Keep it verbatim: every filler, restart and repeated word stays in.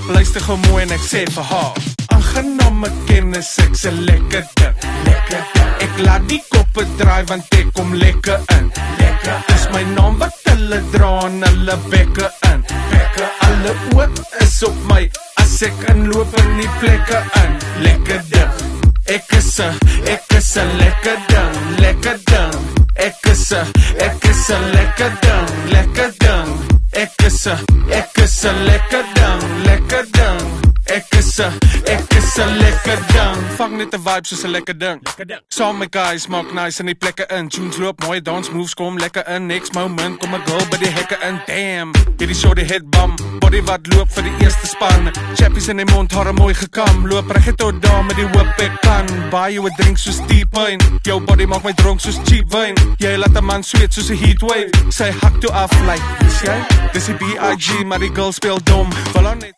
luister gou mooi en ek sê vir haar. Aangename kennis, ek's 'n lekker ding, lekker ding. Ek laat die koppe draai want ek kom lekker in, lekker. Dis my naam wat hulle dra en hulle bekke in, bekke. Alle oop is op my as ek inloop in die plekke in, lekker ding. Ek is 'n, ek is 'n lekker ding, lekker ding. Ek is 'n, ek is 'n lekker ding, lekker ding. Ek is 'n, ek is 'n lekker ding, lekker ding. Ek is 'n, ek is 'n lekker ding. Vang net 'n vibe soos 'n lekker ding. Saam met guys maak nice in die plekke in. Tunes loop mooi, dance moves kom lekker in. Next moment kom 'n girl by die hekke in. Damn, hierdie shorty head bum, body wat loop vir die eerste span. Chappies in die mond, hare mooi gekam. Loop reg tot daar met die hoop ek kan. Buy you a drink soos T-Pain. Jou body maak my dronk soos cheap wine. Jy laat 'n man sweet soos 'n heatwave. Sy hak toe af like, is jy? Dis die B I G, maar die girl speel dom. Val on net